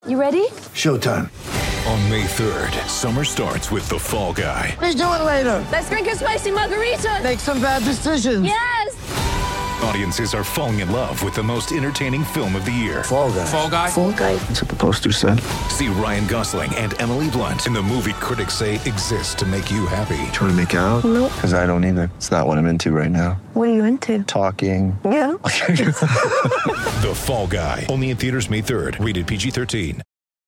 You ready? Showtime. On May 3rd, summer starts with The Fall Guy. Let's do it later. Let's drink a spicy margarita. Make some bad decisions. Yes! Audiences are falling in love with the most entertaining film of the year. Fall Guy. Fall Guy? Fall Guy. That's what the poster said. See Ryan Gosling and Emily Blunt in the movie critics say exists to make you happy. Trying to make it out? Nope. Because I don't either. It's not what I'm into right now. What are you into? Talking. Yeah. The Fall Guy. Only in theaters May 3rd. Rated PG-13.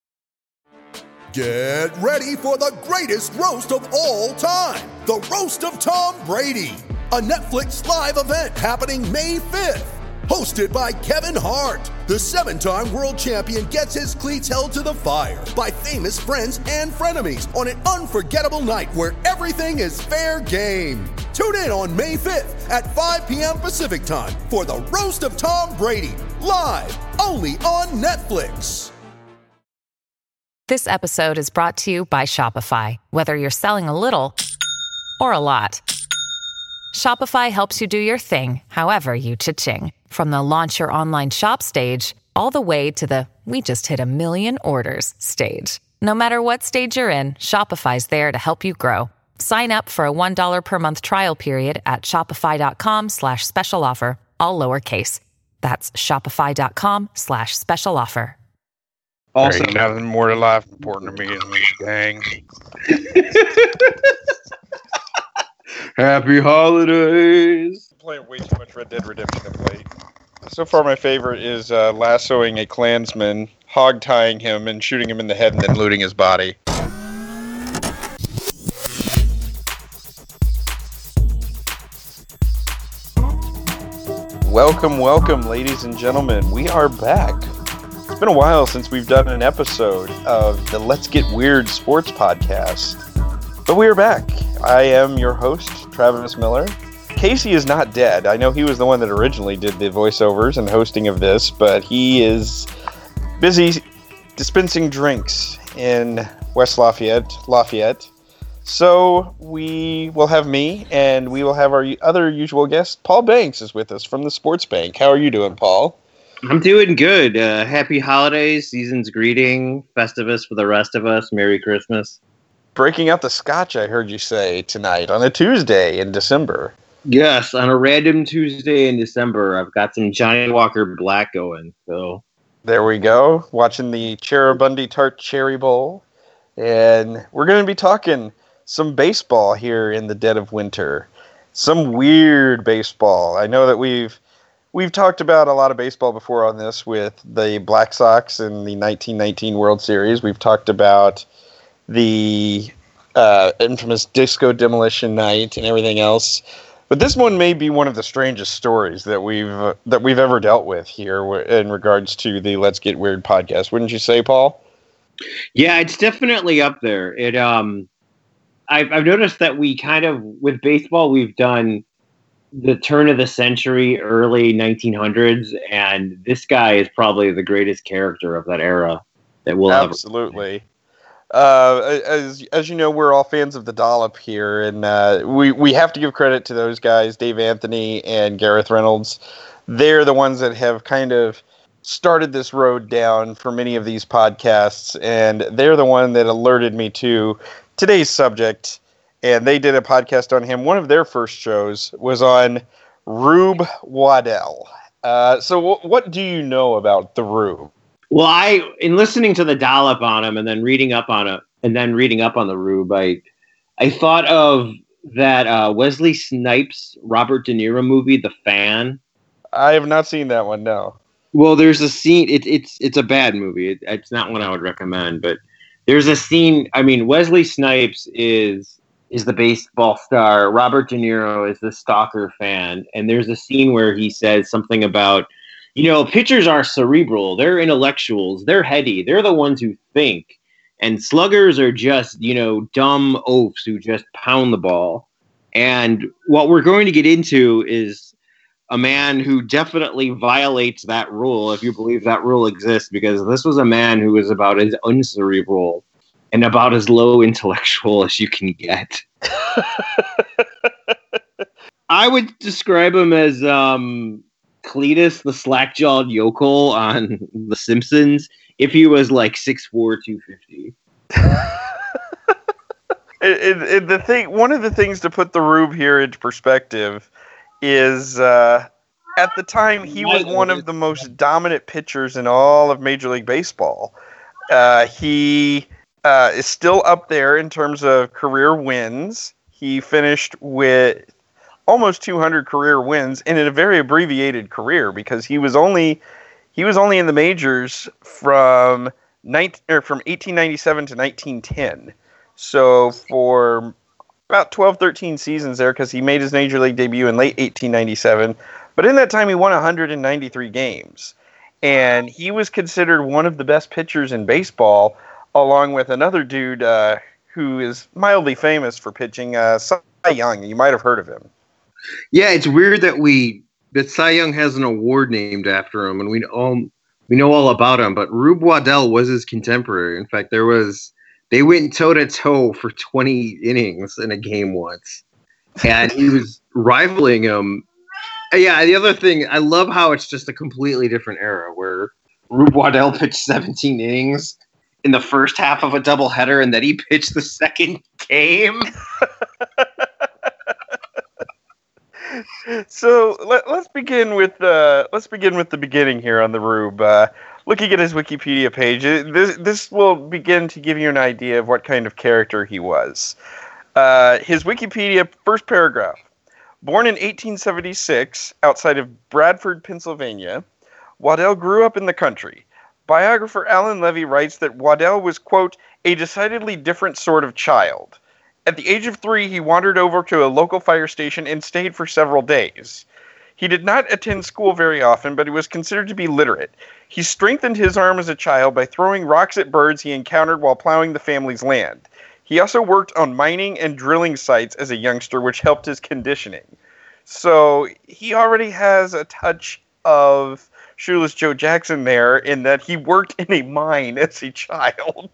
Get ready for the greatest roast of all time. The Roast of Tom Brady. A Netflix live event happening May 5th. Hosted by Kevin Hart. The 7-time world champion gets his cleats held to the fire by famous friends and frenemies on an unforgettable night where everything is fair game. Tune in on May 5th at 5 p.m. Pacific time for the Roast of Tom Brady. Live only on Netflix. This episode is brought to you by Shopify. Whether you're selling a little or a lot, Shopify helps you do your thing, however you cha-ching. From the launch your online shop stage, all the way to the we just hit 1 million orders stage. No matter what stage you're in, Shopify's there to help you grow. Sign up for a $1 per month trial period at shopify.com/special offer, all lowercase. That's shopify.com/special offer. Also, There ain't nothing more to life important to me than these gang. happy holidays. I'm playing way too much Red Dead Redemption of late. So far, my favorite is lassoing a Klansman, hog-tying him, and shooting him in the head and then looting his body. Welcome, welcome, ladies and gentlemen. We are back. It's been a while since we've done an episode of the Let's Get Weird sports podcast, but we are back. I am your host, Travis Miller. Casey is not dead. I know he was the one that originally did the voiceovers and hosting of this, but he is busy dispensing drinks in West Lafayette. So we will have me, and we will have our other usual guest. Paul Banks is with us from the Sports Bank. How are you doing, Paul? I'm doing good. Happy holidays, season's greeting, Festivus for the rest of us. Merry Christmas. Breaking out the scotch, I heard you say tonight on a Tuesday in December. Yes, on a random Tuesday in December, I've got some Johnny Walker Black going. So There we go. Watching the Cherubundi Tart Cherry Bowl. And we're going to be talking some baseball here in the dead of winter. Some weird baseball. I know that we've talked about a lot of baseball before on this with the Black Sox in the 1919 World Series. We've talked about the infamous Disco Demolition Night and everything else. But this one may be one of the strangest stories that we've ever dealt with here in regards to the Let's Get Weird podcast. Wouldn't you say, Paul? yeah, it's definitely up there. I've noticed that we kind of, with baseball, we've done the turn of the century, early 1900s, and this guy is probably the greatest character of that era that we'll ever. Absolutely. As you know, we're all fans of the Dollop here, and we have to give credit to those guys, Dave Anthony and Gareth Reynolds. They're the ones that have kind of started this road down for many of these podcasts, and they're the one that alerted me to today's subject, and they did a podcast on him. One of their first shows was on Rube Waddell. So what do you know about the Rube? Well, in listening to the Dollop on him and then reading up on the Rube, I thought of that Wesley Snipes Robert De Niro movie, The Fan. I have not seen that one. No. Well, there's a scene. It's a bad movie. It's not one I would recommend, but there's a scene. I mean, Wesley Snipes is the baseball star. Robert De Niro is the stalker fan, and there's a scene where he says something about, pitchers are cerebral. They're intellectuals. They're heady. They're the ones who think. And sluggers are just, dumb oafs who just pound the ball. And what we're going to get into is a man who definitely violates that rule, if you believe that rule exists, because this was a man who was about as uncerebral and about as low intellectual as you can get. I would describe him as Cletus, the slack-jawed yokel on The Simpsons, if he was like 6'4", 250. One of the things to put the Rube here into perspective is at the time he was one of the most dominant pitchers in all of Major League Baseball. He is still up there in terms of career wins. He finished with almost 200 career wins, and in a very abbreviated career because he was only in the majors from 1897 to 1910. So for about 12, 13 seasons there, because he made his Major League debut in late 1897. But in that time, he won 193 games. And he was considered one of the best pitchers in baseball, along with another dude who is mildly famous for pitching, Cy Young. You might have heard of him. Yeah, it's weird that Cy Young has an award named after him, and we know all about him. But Rube Waddell was his contemporary. In fact, they went toe-to-toe for 20 innings in a game once. And he was rivaling him. Yeah, the other thing, I love how it's just a completely different era where Rube Waddell pitched 17 innings in the first half of a doubleheader, and then he pitched the second game. So let's begin with the beginning here on the Rube. Looking at his Wikipedia page, this will begin to give you an idea of what kind of character he was. His Wikipedia first paragraph. Born in 1876 outside of Bradford, Pennsylvania, Waddell grew up in the country. Biographer Alan Levy writes that Waddell was, quote, a decidedly different sort of child. At the age of 3, he wandered over to a local fire station and stayed for several days. He did not attend school very often, but he was considered to be literate. He strengthened his arm as a child by throwing rocks at birds he encountered while plowing the family's land. He also worked on mining and drilling sites as a youngster, which helped his conditioning. So he already has a touch of Shoeless Joe Jackson there in that he worked in a mine as a child.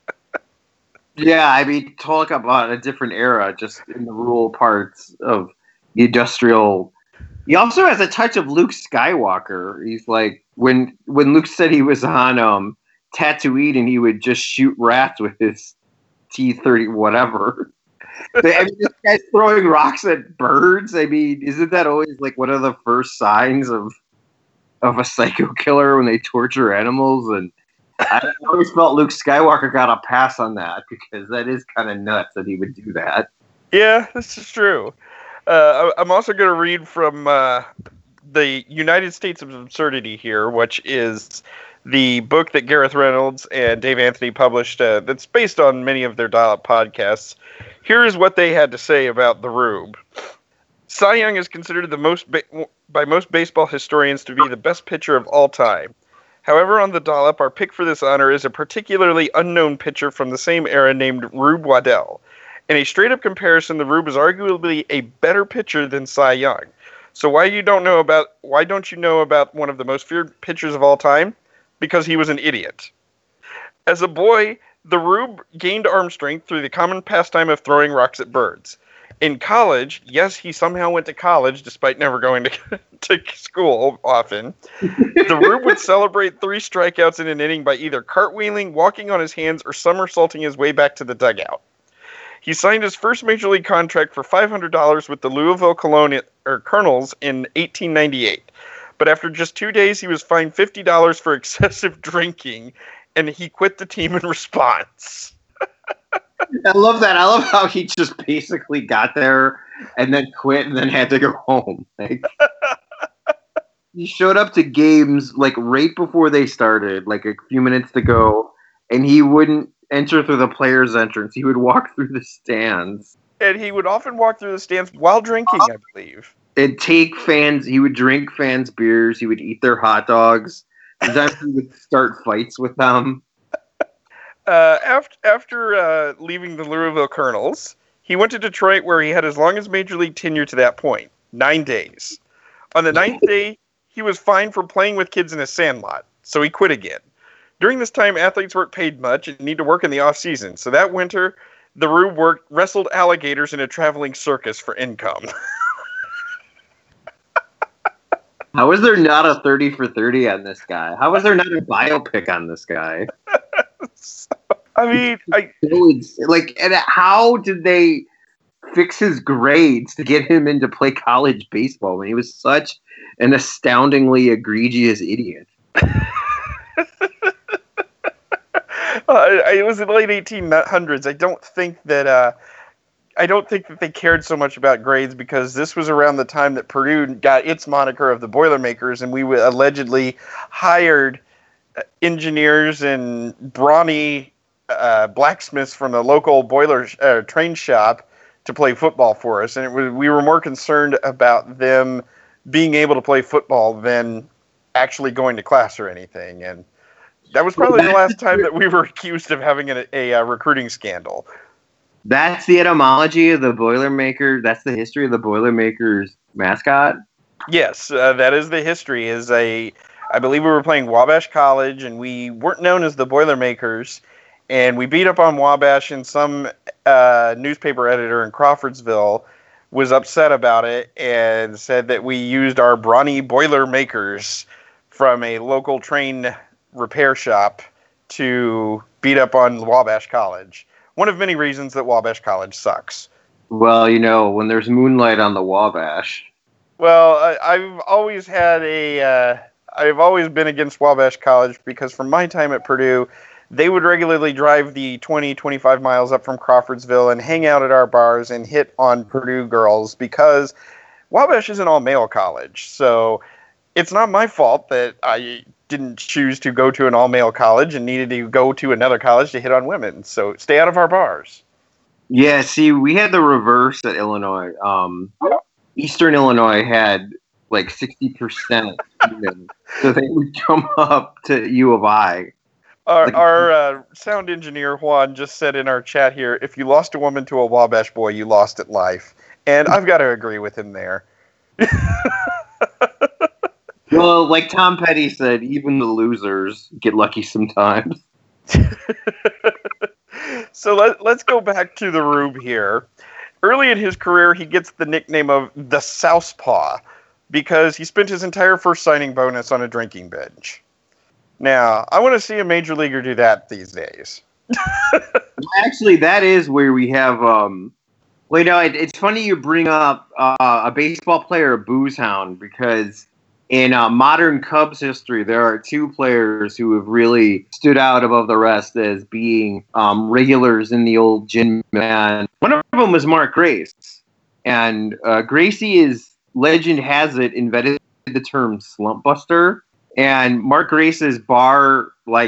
Yeah, I mean, talk about a different era, just in the rural parts of the industrial. He also has a touch of Luke Skywalker. He's like, when Luke said he was on Tatooine and he would just shoot rats with his T-30 whatever. I mean, this guy's throwing rocks at birds. I mean, isn't that always like one of the first signs of a psycho killer when they torture animals? And I always felt Luke Skywalker got a pass on that because that is kind of nuts that he would do that. Yeah, this is true. I'm also going to read from the United States of Absurdity here, which is the book that Gareth Reynolds and Dave Anthony published that's based on many of their dial-up podcasts. Here is what they had to say about the Rube. Cy Young is considered by most baseball historians to be the best pitcher of all time. However, on the dollop, our pick for this honor is a particularly unknown pitcher from the same era named Rube Waddell. In a straight-up comparison, the Rube is arguably a better pitcher than Cy Young. So why don't you know about one of the most feared pitchers of all time? Because he was an idiot. As a boy, the Rube gained arm strength through the common pastime of throwing rocks at birds. In college, yes, he somehow went to college despite never going to school often. The Rube would celebrate 3 strikeouts in an inning by either cartwheeling, walking on his hands, or somersaulting his way back to the dugout. He signed his first major league contract for $500 with the Louisville Colonels in 1898. But after just 2 days, he was fined $50 for excessive drinking, and he quit the team in response. I love that. I love how he just basically got there and then quit and then had to go home. Like, he showed up to games like right before they started, like a few minutes to go, and he wouldn't enter through the players' entrance. He would walk through the stands. And he would often walk through the stands while drinking, I believe. He would drink fans' beers. He would eat their hot dogs. Sometimes he would start fights with them. After leaving the Louisville Colonels, he went to Detroit, where he had his longest major league tenure to that point, 9 days. On the 9th day, he was fined for playing with kids in a sandlot, so he quit again. During this time, athletes weren't paid much and need to work in the off-season, so that winter, the Rube wrestled alligators in a traveling circus for income. How is there not a 30 for 30 on this guy? How is there not a biopic on this guy? I mean, and how did they fix his grades to get him into play college baseball when he was such an astoundingly egregious idiot? It was in the late 1800s. I don't think that they cared so much about grades because this was around the time that Purdue got its moniker of the Boilermakers, and we allegedly hired engineers and brawny blacksmiths from the local boiler train shop to play football for us, and we were more concerned about them being able to play football than actually going to class or anything. And that was probably the last time that we were accused of having a recruiting scandal. That's the etymology of the Boilermaker. That's the history of the Boilermakers mascot. Yes, that is the history. I believe we were playing Wabash College, and we weren't known as the Boilermakers, and we beat up on Wabash, and some newspaper editor in Crawfordsville was upset about it and said that we used our brawny Boilermakers from a local train repair shop to beat up on Wabash College. One of many reasons that Wabash College sucks. Well, when there's moonlight on the Wabash. Well, I've always been against Wabash College because from my time at Purdue, they would regularly drive the 20, 25 miles up from Crawfordsville and hang out at our bars and hit on Purdue girls because Wabash is an all-male college. So it's not my fault that I didn't choose to go to an all-male college and needed to go to another college to hit on women. So stay out of our bars. Yeah, see, we had the reverse at Illinois. Eastern Illinois had like 60% women, so they would come up to U of I. Our sound engineer, Juan, just said in our chat here, if you lost a woman to a Wabash boy, you lost at life. And I've got to agree with him there. Well, like Tom Petty said, even the losers get lucky sometimes. So let's go back to the Rube here. Early in his career, he gets the nickname of the Southpaw because he spent his entire first signing bonus on a drinking binge. Now, I want to see a major leaguer do that these days. Actually, that is where we have... it's funny you bring up a baseball player, a booze hound, because in modern Cubs history, there are two players who have really stood out above the rest as being regulars in the old gin man. One of them was Mark Grace. And Gracie legend has it, invented the term slump buster. And Mark Grace's bar,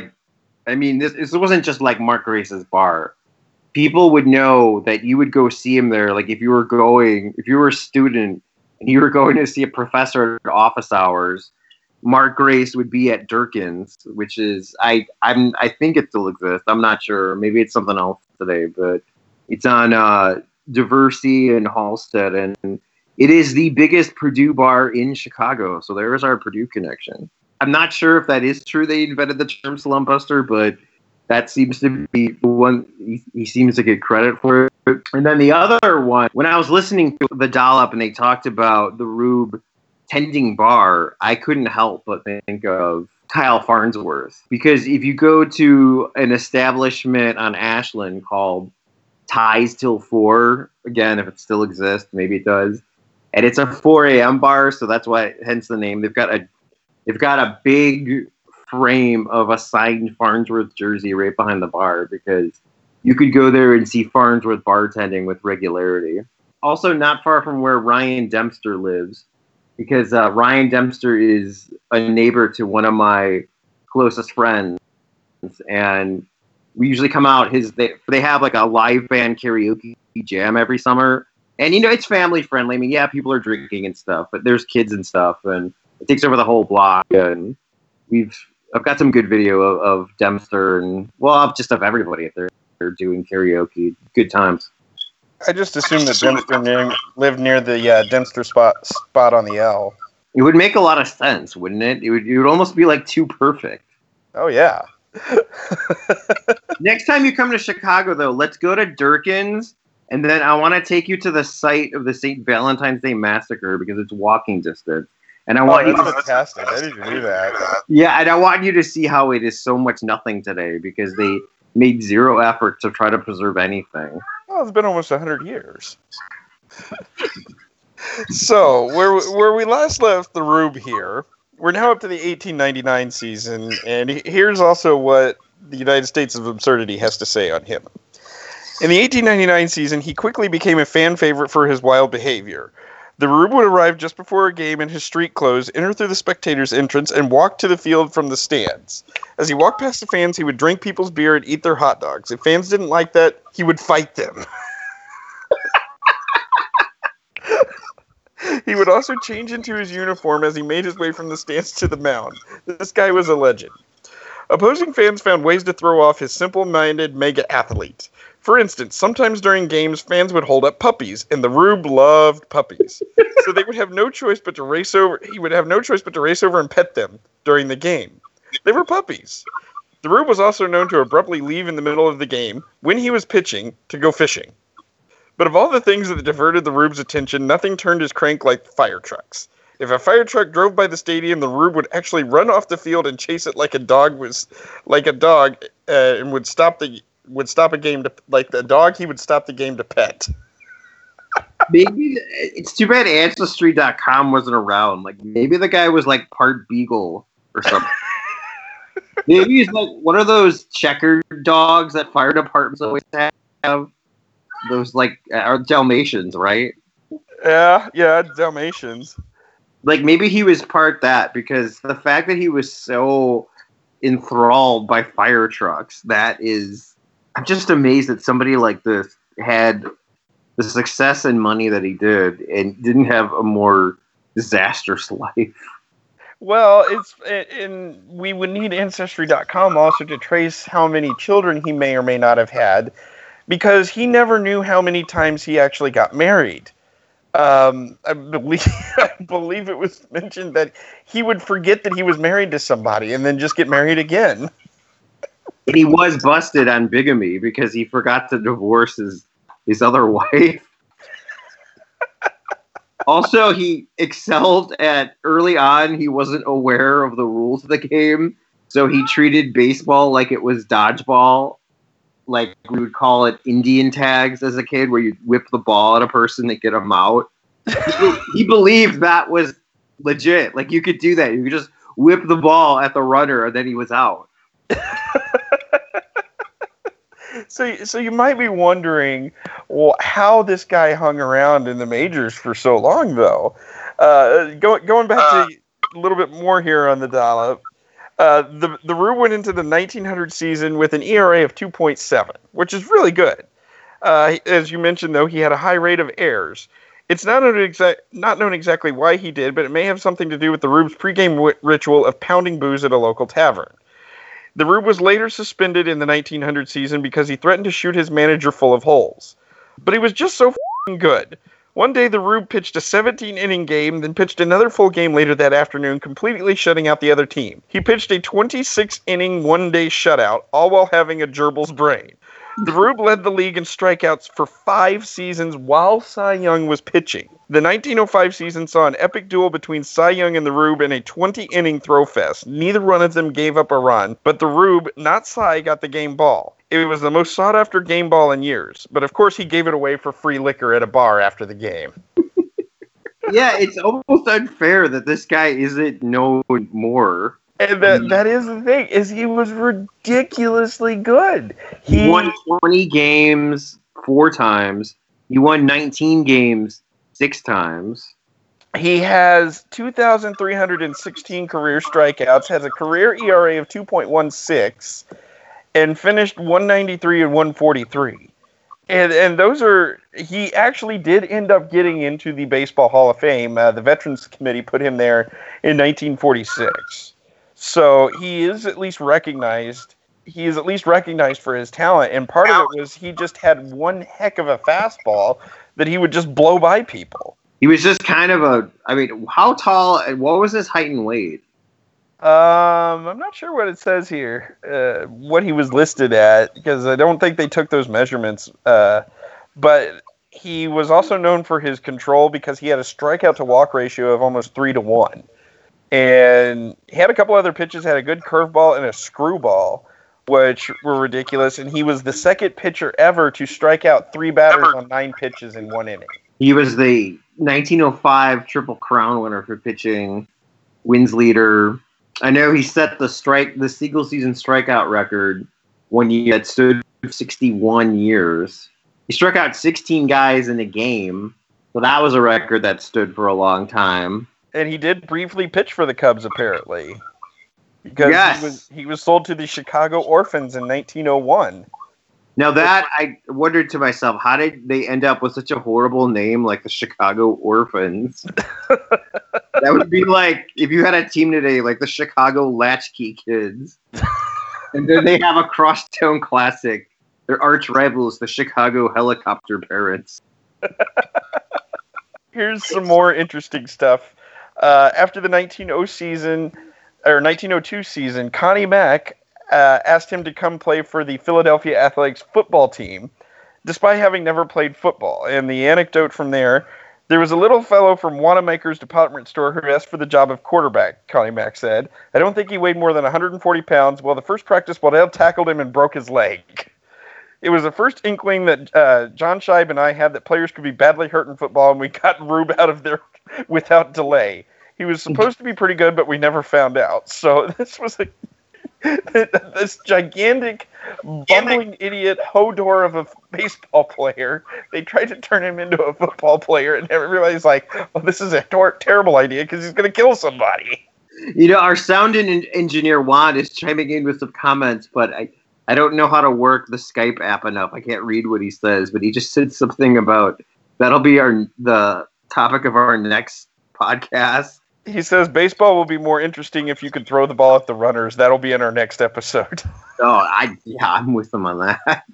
this wasn't just like Mark Grace's bar. People would know that you would go see him there. Like if you were a student and you were going to see a professor at office hours, Mark Grace would be at Durkin's, which is, I think it still exists. I'm not sure. Maybe it's something else today, but it's on Diversey and Halstead. And it is the biggest Purdue bar in Chicago. So there's our Purdue connection. I'm not sure if that is true. They invented the term slump buster, but that seems to be the one he seems to get credit for it. And then the other one, when I was listening to the Dollop and they talked about the Rube tending bar, I couldn't help but think of Kyle Farnsworth. Because if you go to an establishment on Ashland called Ties Till 4, again, if it still exists, maybe it does, and it's a 4 a.m. bar, so that's why, hence the name. They've got a big frame of a signed Farnsworth jersey right behind the bar because you could go there and see Farnsworth bartending with regularity. Also, not far from where Ryan Dempster lives, because Ryan Dempster is a neighbor to one of my closest friends, and we usually come out. They have like a live band karaoke jam every summer, and it's family friendly. I mean, yeah, people are drinking and stuff, but there's kids and stuff, and it takes over the whole block. And I've got some good video of Dempster and just of everybody if they're doing karaoke. Good times. I just assumed that Dempster lived near the Dempster spot on the L. It would make a lot of sense, wouldn't it? It would almost be like too perfect. Oh yeah. Next time you come to Chicago, though, let's go to Durkin's, and then I want to take you to the site of the St. Valentine's Day Massacre because it's walking distance. And I want you that's to, fantastic. I didn't do that. yeah, and I want you to see how it is so much nothing today because they made zero effort to try to preserve anything. Well, it's been almost 100 years. So, where we last left the Rube here, we're now up to the 1899 season, and here's also what the United States of Absurdity has to say on him. In the 1899 season, he quickly became a fan favorite for his wild behavior. The Rube would arrive just before a game in his street clothes, enter through the spectators' entrance, and walk to the field from the stands. As he walked past the fans, he would drink people's beer and eat their hot dogs. If fans didn't like that, he would fight them. He would also change into his uniform as he made his way from the stands to the mound. This guy was a legend. Opposing fans found ways to throw off his simple-minded mega athlete. For instance, sometimes during games, fans would hold up puppies, and the Rube loved puppies. So they would have no choice but to race over. He would have no choice but to race over and pet them during the game. They were puppies. The Rube was also known to abruptly leave in the middle of the game when he was pitching to go fishing. But of all the things that diverted the Rube's attention, nothing turned his crank like fire trucks. If a fire truck drove by the stadium, the Rube would actually run off the field and chase it like a dog, and would stop a game to, like the dog. He would stop the game to pet. Maybe it's too bad Ancestry.com wasn't around. Like maybe the guy was like part beagle or something. Maybe he's like one of those checkered dogs that fire departments always have. Those like are Dalmatians, right? Yeah, Dalmatians. Like maybe he was part that because the fact that he was so enthralled by fire trucks, I'm just amazed that somebody like this had the success and money that he did and didn't have a more disastrous life. Well, we would need Ancestry.com also to trace how many children he may or may not have had, because he never knew how many times he actually got married. I believe it was mentioned that he would forget that he was married to somebody and then just get married again. And he was busted on bigamy because he forgot to divorce his other wife. Also, he excelled at early on. He wasn't aware of the rules of the game, so he treated baseball like it was dodgeball. Like we would call it Indian tags as a kid, where you whip the ball at a person to get them out. He believed that was legit. Like you could do that. You could just whip the ball at the runner, and then he was out. So you might be wondering, well, how this guy hung around in the majors for so long, though. Going back to a little bit more here on the dollop. The Rube went into the 1900 season with an ERA of 2.7, which is really good. As you mentioned, though, he had a high rate of errors. It's not known exactly why he did, but it may have something to do with the Rube's pregame ritual of pounding booze at a local tavern. The Rube was later suspended in the 1900 season because he threatened to shoot his manager full of holes. But he was just so f***ing good. One day, the Rube pitched a 17-inning game, then pitched another full game later that afternoon, completely shutting out the other team. He pitched a 26-inning one-day shutout, all while having a gerbil's brain. The Rube led the league in strikeouts for 5 seasons while Cy Young was pitching. The 1905 season saw an epic duel between Cy Young and the Rube in a 20-inning throw fest. Neither one of them gave up a run, but the Rube, not Cy, got the game ball. It was the most sought-after game ball in years, but of course he gave it away for free liquor at a bar after the game. Yeah, it's almost unfair that this guy isn't known more. And that is the thing, is he was ridiculously good. He won 20 games 4 times. He won 19 games 6 times. He has 2,316 career strikeouts, has a career ERA of 2.16, and finished 193 and 143. And those are, he actually did end up getting into the Baseball Hall of Fame. The Veterans Committee put him there in 1946. So he is at least recognized. He is at least recognized for his talent, and part of it was he just had one heck of a fastball that he would just blow by people. He was just kind of how tall and what was his height and weight? I'm not sure what it says here, what he was listed at, because I don't think they took those measurements. But he was also known for his control because he had a strikeout to walk ratio of almost 3-1. And he had a couple other pitches, had a good curveball and a screwball, which were ridiculous. And he was the second pitcher ever to strike out 3 batters on 9 pitches in 1 inning. He was the 1905 Triple Crown winner for pitching, wins leader. I know he set the single season strikeout record when he had stood 61 years. He struck out 16 guys in a game, so that was a record that stood for a long time. And he did briefly pitch for the Cubs, apparently. Because he was sold to the Chicago Orphans in 1901. Now that, I wondered to myself, how did they end up with such a horrible name like the Chicago Orphans? That would be like if you had a team today like the Chicago Latchkey Kids. And then they have a crosstown classic. Their arch rivals, the Chicago Helicopter Parents. Here's some more interesting stuff. After the 1902 season, Connie Mack asked him to come play for the Philadelphia Athletics football team, despite having never played football. And the anecdote from there was a little fellow from Wanamaker's department store who asked for the job of quarterback, Connie Mack said. I don't think he weighed more than 140 pounds. Well, the first practice, Waddell tackled him and broke his leg. It was the first inkling that John Scheib and I had that players could be badly hurt in football, and we got Rube out of there without delay. He was supposed to be pretty good, but we never found out. So this was this gigantic, bumbling idiot Hodor of a baseball player. They tried to turn him into a football player, and everybody's like, "Oh, this is a terrible idea because he's going to kill somebody." You know, our sound engineer Juan is chiming in with some comments, but I don't know how to work the Skype app enough. I can't read what he says, but he just said something about that'll be the topic of our next podcast. He says baseball will be more interesting if you could throw the ball at the runners. That'll be in our next episode. I'm with him on that.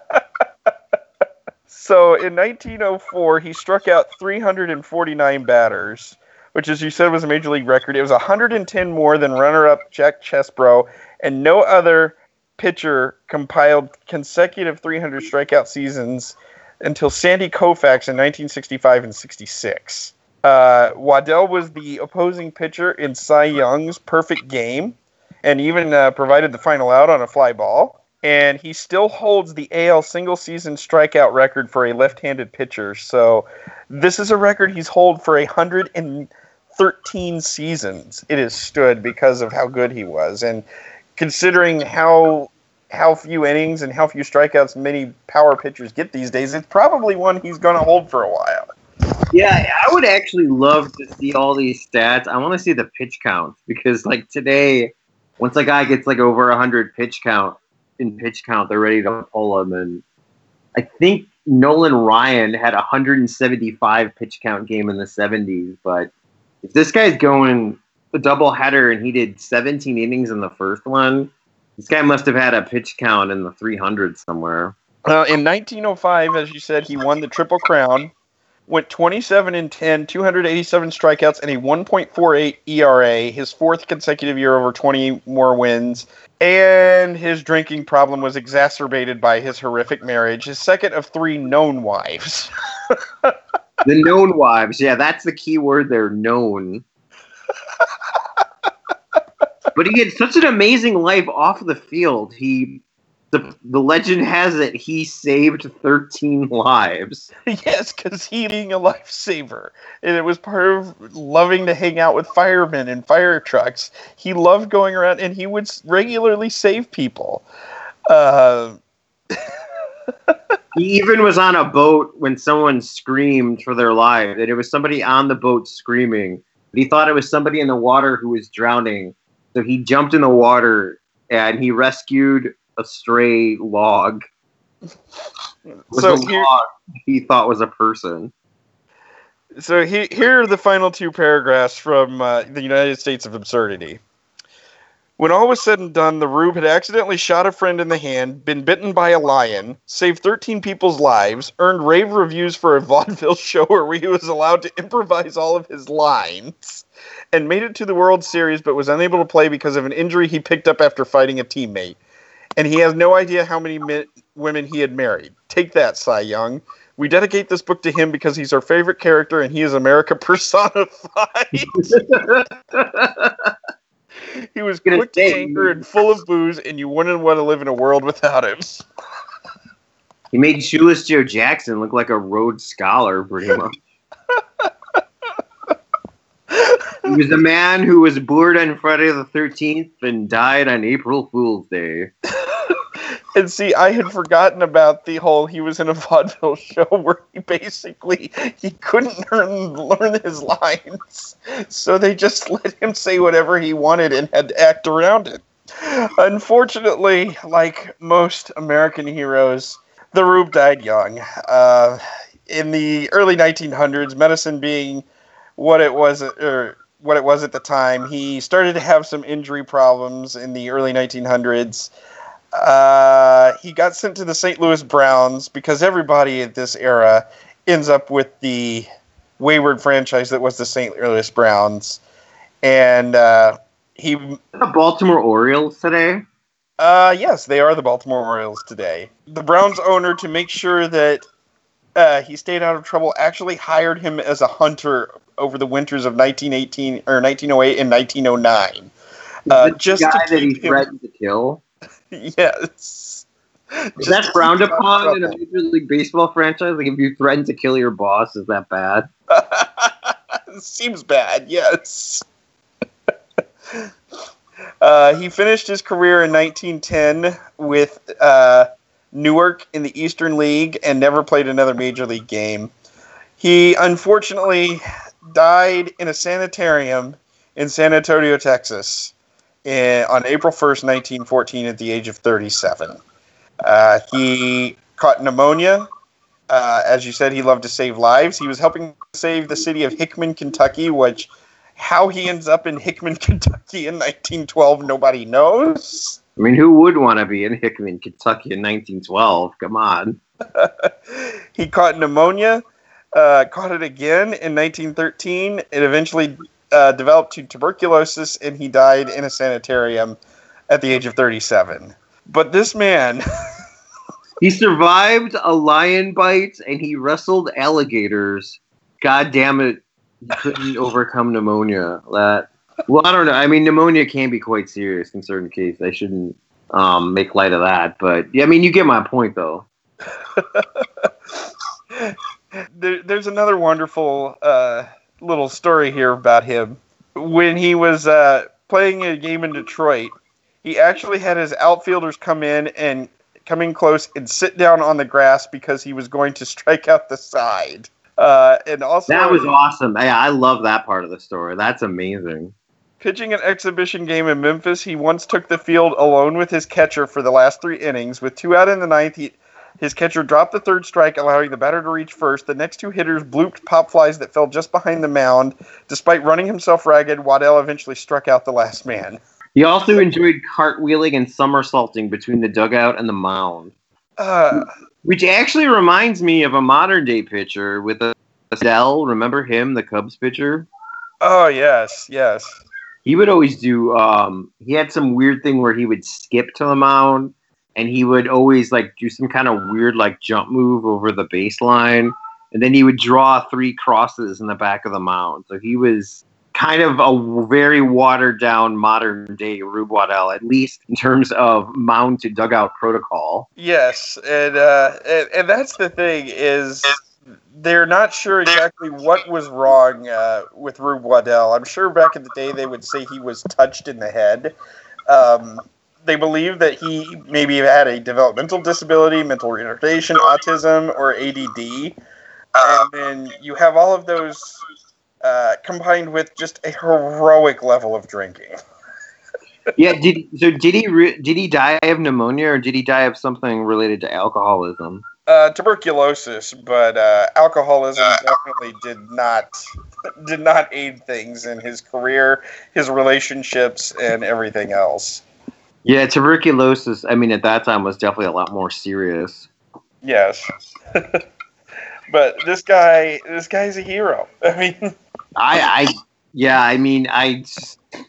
So in 1904, he struck out 349 batters, which, as you said, was a major league record. It was 110 more than runner-up Jack Chesbro, and no other pitcher compiled consecutive 300 strikeout seasons until Sandy Koufax in 1965 and 66. Waddell was the opposing pitcher in Cy Young's perfect game and even provided the final out on a fly ball. And he still holds the AL single-season strikeout record for a left-handed pitcher. So this is a record he's held for 113 seasons. It has stood because of how good he was. And considering how few innings and how few strikeouts many power pitchers get these days, it's probably one he's going to hold for a while. Yeah, I would actually love to see all these stats. I want to see the pitch count because, like, today, once a guy gets like over 100 pitch count, they're ready to pull him. And I think Nolan Ryan had 175 pitch count game in the 70s. But if this guy's going a doubleheader and he did 17 innings in the first one, this guy must have had a pitch count in the 300s somewhere. In 1905, as you said, he won the Triple Crown. Went 27-10, 287 strikeouts, and a 1.48 ERA, his fourth consecutive year over 20 more wins. And his drinking problem was exacerbated by his horrific marriage, his second of 3 known wives. The known wives, yeah, that's the key word there, known. But he had such an amazing life off the field. The legend has it he saved 13 lives. Yes, because he being a lifesaver. And it was part of loving to hang out with firemen and fire trucks. He loved going around, and he would regularly save people. He even was on a boat when someone screamed for their life. And it was somebody on the boat screaming. But he thought it was somebody in the water who was drowning. So he jumped in the water, and he rescued a stray log. So log he thought was a person. So here are the final 2 paragraphs from the United States of Absurdity. When all was said and done, the Rube had accidentally shot a friend in the hand, been bitten by a lion, saved 13 people's lives, earned rave reviews for a vaudeville show where he was allowed to improvise all of his lines, and made it to the World Series but was unable to play because of an injury he picked up after fighting a teammate. And he has no idea how many women he had married. Take that, Cy Young. We dedicate this book to him because he's our favorite character and he is America personified. He was quick to anger and full of booze, and you wouldn't want to live in a world without him. He made Shoeless Joe Jackson look like a Rhodes Scholar, pretty much. He was a man who was bored on Friday the 13th and died on April Fool's Day. And see, I had forgotten about the whole he was in a vaudeville show where he couldn't learn his lines. So they just let him say whatever he wanted and had to act around it. Unfortunately, like most American heroes, the Rube died young. In the early 1900s, medicine being what it was at the time, he started to have some injury problems in the early 1900s. He got sent to the St. Louis Browns because everybody at this era ends up with the wayward franchise that was the St. Louis Browns. And the Baltimore Orioles today? Yes, they are the Baltimore Orioles today. The Browns owner, to make sure that he stayed out of trouble, actually hired him as a hunter over the winters of 1908 and 1909. Just the guy that he threatened to kill? Yes. Is that frowned upon in a Major League Baseball franchise? Like, if you threaten to kill your boss, is that bad? Seems bad, yes. He finished his career in 1910 with Newark in the Eastern League and never played another Major League game. He unfortunately died in a sanitarium in San Antonio, Texas, on April 1st, 1914, at the age of 37. He caught pneumonia. As you said, he loved to save lives. He was helping save the city of Hickman, Kentucky, which how he ends up in Hickman, Kentucky in 1912, nobody knows. I mean, who would want to be in Hickman, Kentucky in 1912? Come on. He caught pneumonia, caught it again in 1913. It eventually developed to tuberculosis, and he died in a sanitarium at the age of 37. But this man... He survived a lion bite, and he wrestled alligators. God damn it, he couldn't overcome pneumonia. Well, I don't know. I mean, pneumonia can be quite serious in certain cases. I shouldn't make light of that. But, yeah, I mean, you get my point, though. There's another wonderful little story here about him. When he was playing a game in Detroit, he actually had his outfielders come in close and sit down on the grass because he was going to strike out the side. And also, that was awesome. I love that part of the story. That's amazing. Pitching an exhibition game in Memphis, he once took the field alone with his catcher for the last 3 innings. With 2 out in the ninth, his catcher dropped the third strike, allowing the batter to reach first. The next 2 hitters blooped pop flies that fell just behind the mound. Despite running himself ragged, Waddell eventually struck out the last man. He also enjoyed cartwheeling and somersaulting between the dugout and the mound. Which actually reminds me of a modern-day pitcher with a Dell. Remember him, the Cubs pitcher? Oh, yes, yes. He would always do, he had some weird thing where he would skip to the mound, and he would always, like, do some kind of weird, like, jump move over the baseline, and then he would draw 3 crosses in the back of the mound. So he was kind of a very watered-down modern-day Rube Waddell, at least in terms of mound to dugout protocol. Yes, and that's the thing is they're not sure exactly what was wrong with Rube Waddell. I'm sure back in the day they would say he was touched in the head. They believe that he maybe had a developmental disability, mental retardation, autism, or ADD. And then you have all of those combined with just a heroic level of drinking. Yeah, did he die of pneumonia, or did he die of something related to alcoholism? Tuberculosis, but alcoholism definitely did not aid things in his career, his relationships, and everything else. Yeah, tuberculosis, I mean, at that time was definitely a lot more serious. Yes. But this guy's a hero. I mean...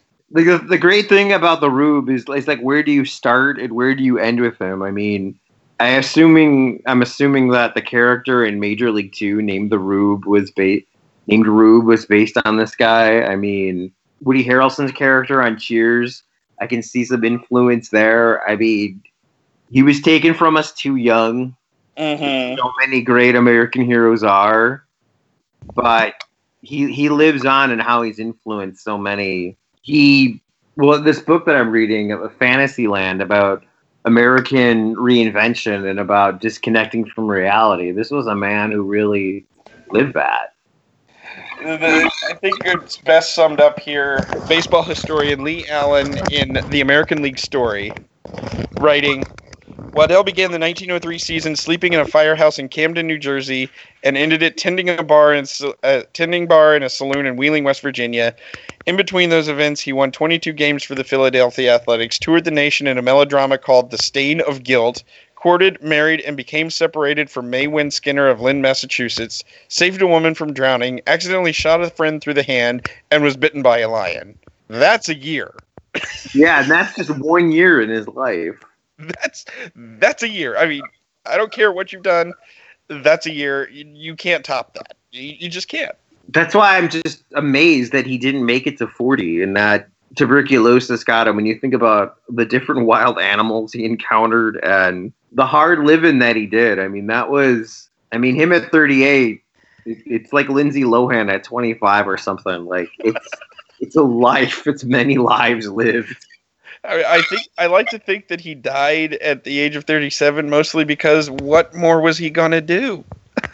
The great thing about the Rube is like, where do you start and where do you end with him? I mean, I'm assuming that the character in Major League 2 named Rube was based on this guy. I mean, Woody Harrelson's character on Cheers, I can see some influence there. I mean, he was taken from us too young. Mm-hmm. So many great American heroes are, but he lives on in how he's influenced so many. This book that I'm reading, Fantasyland, about American reinvention and about disconnecting from reality. This was a man who really lived that. I think it's best summed up here. Baseball historian Lee Allen in The American League Story, writing, Waddell began the 1903 season sleeping in a firehouse in Camden, New Jersey, and ended it tending bar in a saloon in Wheeling, West Virginia. In between those events, he won 22 games for the Philadelphia Athletics, toured the nation in a melodrama called The Stain of Guilt, courted, married, and became separated from May Wynn Skinner of Lynn, Massachusetts, saved a woman from drowning, accidentally shot a friend through the hand, and was bitten by a lion. That's a year. Yeah, and that's just 1 year in his life. That's a year. I mean, I don't care what you've done. That's a year. You can't top that. You just can't. That's why I'm just amazed that he didn't make it to 40 and that tuberculosis got him. When you think about the different wild animals he encountered and the hard living that he did. I mean, him at 38, it's like Lindsay Lohan at 25 or something. Like, it's a life. It's many lives lived. I like to think that he died at the age of 37, mostly because what more was he gonna do?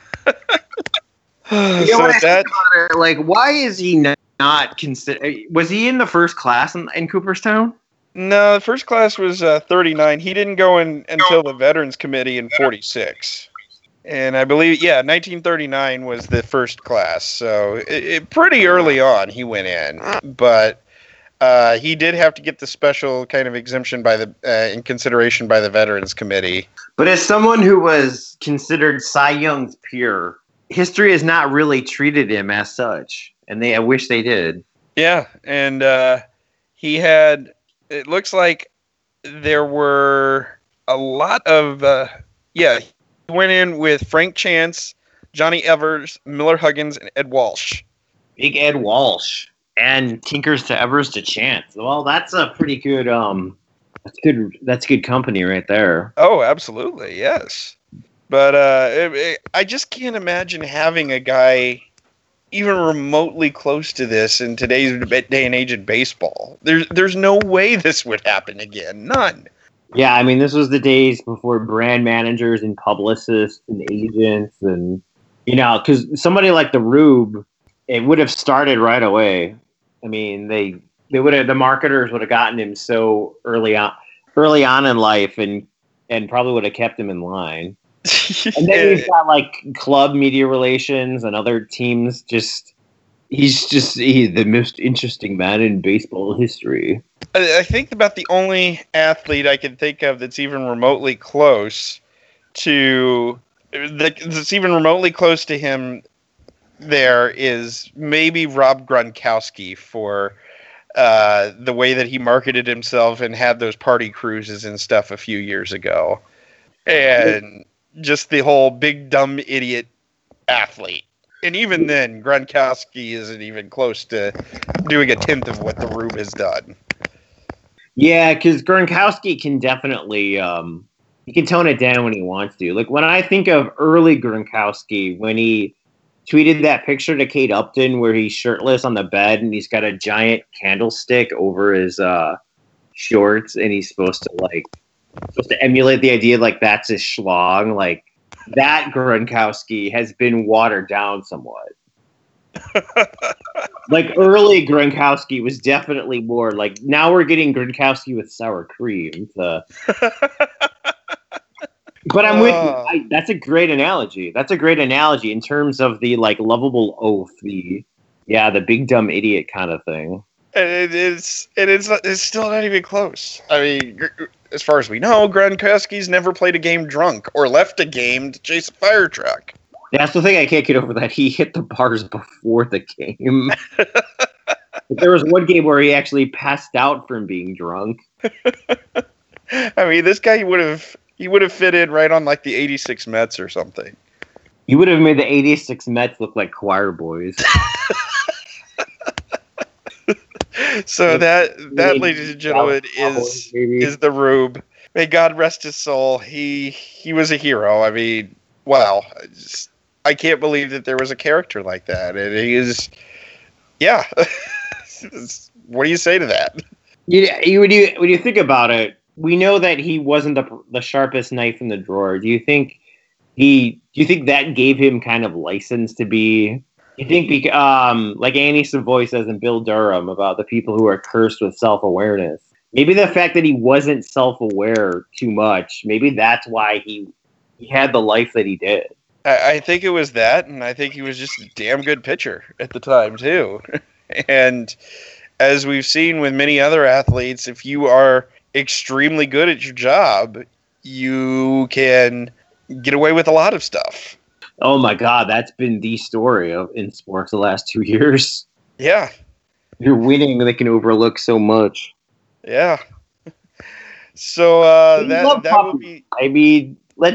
Like, why is he not considered? Was he in the first class in Cooperstown? No, the first class was 39. He didn't go in until the Veterans Committee in 46. And I believe, 1939 was the first class. So pretty early on he went in. But he did have to get the special kind of exemption by in consideration by the Veterans Committee. But as someone who was considered Cy Young's peer, history has not really treated him as such. And I wish they did. Yeah, and he had... It looks like there were a lot of, he went in with Frank Chance, Johnny Evers, Miller Huggins, and Ed Walsh. Big Ed Walsh. And Tinkers to Evers to Chance. Well, that's a pretty good, that's good company right there. Oh, absolutely, yes. But I just can't imagine having a guy even remotely close to this in today's day and age in baseball. There's no way this would happen again. None. Yeah, I mean, this was the days before brand managers and publicists and agents and, because somebody like the Rube, it would have started right away. I mean, the marketers would have gotten him so early on in life and probably would have kept him in line. And then you've got like club media relations and other teams. He's the most interesting man in baseball history. I think about the only athlete I can think of that's even remotely close to him. There is maybe Rob Gronkowski for the way that he marketed himself and had those party cruises and stuff a few years ago, and just the whole big dumb idiot athlete. And even then, Gronkowski isn't even close to doing a tenth of what the Rube has done. Yeah, because Gronkowski can definitely he can tone it down when he wants to. Like when I think of early Gronkowski, when he tweeted that picture to Kate Upton where he's shirtless on the bed and he's got a giant candlestick over his shorts and he's supposed to emulate the idea like that's his schlong. Like that Gronkowski has been watered down somewhat. Like early Gronkowski was definitely more like now we're getting Gronkowski with sour cream. But I'm with you. That's a great analogy. That's a great analogy in terms of the like lovable oaf, the big dumb idiot kind of thing. And it's still not even close. I mean, as far as we know, Gronkowski's never played a game drunk or left a game to chase a fire truck. That's the thing I can't get over, that he hit the bars before the game. There was one game where he actually passed out from being drunk. I mean, this guy would have He would have fit in right on like the 86 Mets or something. You would have made the 86 Mets look like choir boys. So that, ladies and gentlemen, is the Rube. May God rest his soul. He was a hero. I mean, wow. I can't believe that there was a character like that. And he is, yeah. What do you say to that? When you think about it, we know that he wasn't the sharpest knife in the drawer. Do you think that gave him kind of license to be? You think like Annie Savoy says in Bill Durham about the people who are cursed with self-awareness. Maybe the fact that he wasn't self-aware too much, maybe that's why he had the life that he did. I think it was that, and I think he was just a damn good pitcher at the time, too. And as we've seen with many other athletes, if you are extremely good at your job, you can get away with a lot of stuff. Oh, my God, that's been the story in sports the last 2 years. Yeah. You're winning, they can overlook so much. Yeah. So that will be. I mean,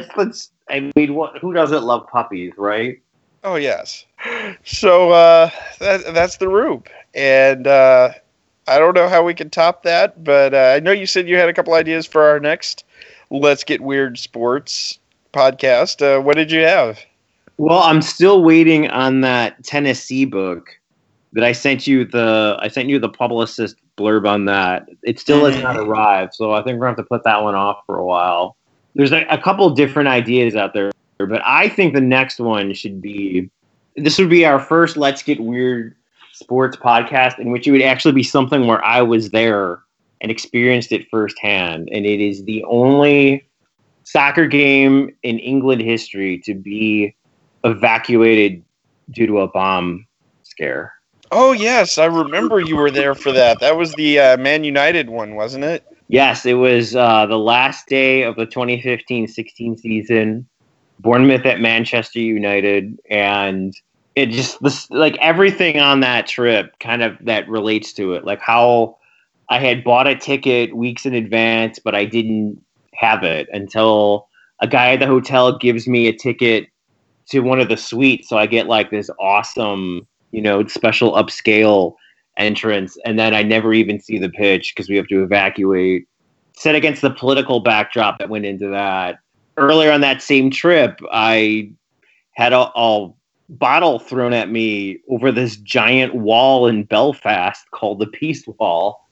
who doesn't love puppies, right? Oh yes. So that's the Rube, and I don't know how we can top that, but I know you said you had a couple ideas for our next Let's Get Weird Sports podcast. What did you have? Well, I'm still waiting on that Tennessee book that I sent you. I sent you the publicist blurb on that. It still has not arrived, so I think we're going to have to put that one off for a while. There's a couple different ideas out there, but I think the next one this would be our first Let's Get Weird Sports podcast, in which it would actually be something where I was there and experienced it firsthand. And it is the only soccer game in England history to be evacuated due to a bomb scare. Oh, yes. I remember you were there for that. That was the Man United one, wasn't it? Yes, it was the last day of the 2015-16 season. Bournemouth at Manchester United, and it just like everything on that trip kind of that relates to it. Like how I had bought a ticket weeks in advance, but I didn't have it until a guy at the hotel gives me a ticket to one of the suites, so I get like this awesome, special upscale entrance, and then I never even see the pitch because we have to evacuate. Set against the political backdrop that went into that. Earlier on that same trip, I had a bottle thrown at me over this giant wall in Belfast called the Peace Wall.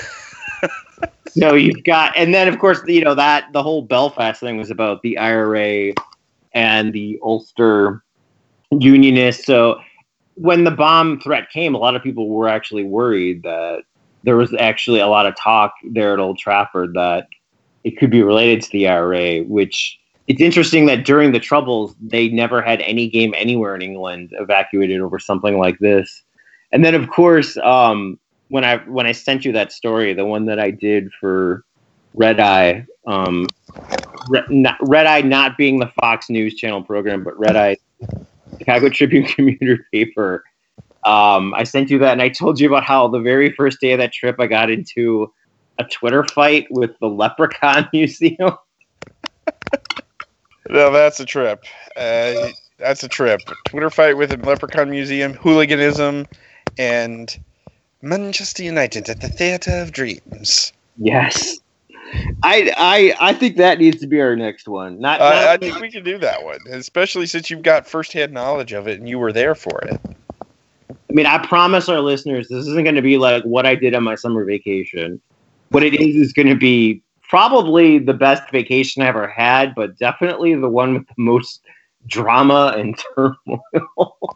So you've got, and then of course, that the whole Belfast thing was about the IRA and the Ulster Unionists. So when the bomb threat came, a lot of people were actually worried that there was actually a lot of talk there at Old Trafford that it could be related to the IRA, which it's interesting that during the Troubles, they never had any game anywhere in England evacuated over something like this. And then, of course, when I sent you that story, the one that I did for Red Eye, Red Eye not being the Fox News Channel program, but Red Eye, Chicago Tribune commuter paper, I sent you that, and I told you about how the very first day of that trip, I got into a Twitter fight with the Leprechaun Museum. No, that's a trip. That's a trip. Twitter fight with the Leprechaun Museum, hooliganism, and Manchester United at the Theatre of Dreams. Yes. I think that needs to be our next one. I think we can do that one, especially since you've got firsthand knowledge of it and you were there for it. I mean, I promise our listeners this isn't going to be like what I did on my summer vacation. What it is going to be probably the best vacation I ever had, but definitely the one with the most drama and turmoil.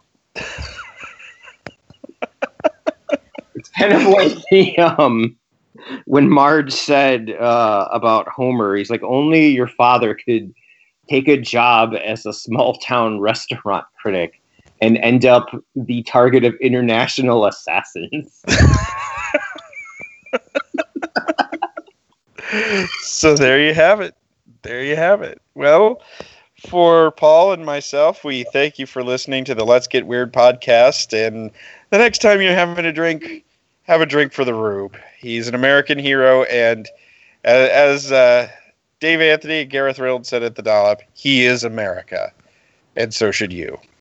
It's kind of like the when Marge said about Homer, he's like, only your father could take a job as a small town restaurant critic and end up the target of international assassins. So there you have it. There you have it. Well, for Paul and myself, we thank you for listening to the Let's Get Weird podcast. And the next time you're having a drink, have a drink for the Rube. He's an American hero, and as Dave Anthony, Gareth Reynolds said at the Dollop, he is America. And so should you.